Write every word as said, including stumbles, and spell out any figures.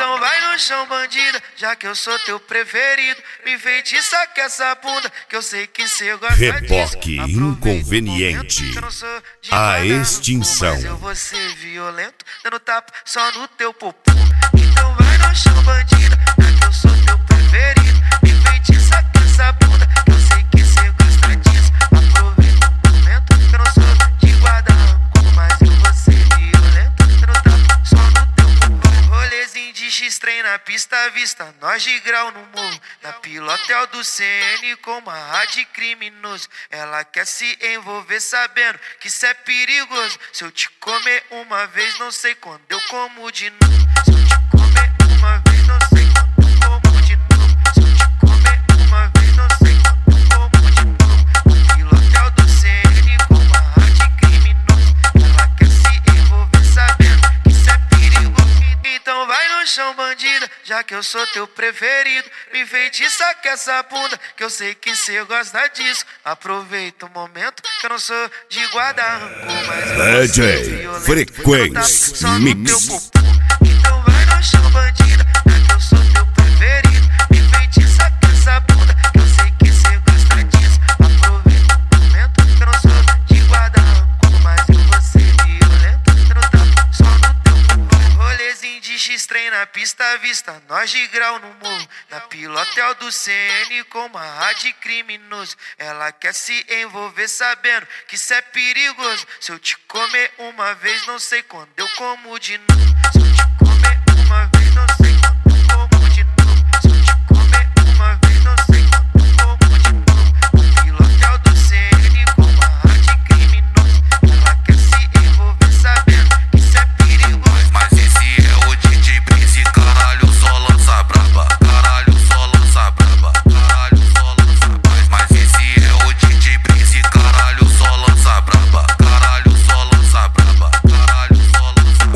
Então vai no chão, bandida, já que eu sou teu preferido. Me feitiça com essa bunda, que eu sei que cê gosta disso. Reboque inconveniente. A extinção. Mas eu vou ser violento, dando tapa só no teu popô. Então vai no chão, bandida, já que eu sou teu preferido. Me feitiça com essa bunda, que eu sei que cê gosta disso. Aproveita o momento, que eu não sou de guarda-rancor, mas eu vou ser violento, dando tapa só no teu popô. Rolezinho de X-Trem na pista à vista, nós de grau no morro. Na pilotel do C N com uma rádio criminoso. Ela quer se envolver sabendo que isso é perigoso. Se eu te comer uma vez, não sei quando eu como de novo. Se eu te comer uma vez, não sei quando eu como de novo. Se eu te comer uma vez, não sei quando eu como de novo. No pilotel do C N com uma rádio criminoso. Ela quer se envolver sabendo que isso é perigoso. Então vai no chão, bandida, já que eu sou teu preferido. Me feitiça com essa bunda, que eu sei que cê gosta disso. Aproveita o momento, que eu não sou de guarda-rancor, mas eu D J Frequência Mix. Então vai no chão, bandida, já que eu sou teu preferido. Me feitiça com essa bunda, que eu sei que cê gosta disso. Aproveita o momento, que eu não sou de guarda-rancor, mas eu vou ser violento, eu não tapa só no teu popô. Rolezinho de X-Trem na pista à vista, nós de grau no morro. Na pilotel do C N com uma rádio criminoso. Ela quer se envolver sabendo que isso é perigoso. Se eu te comer uma vez, não sei quando eu como de novo.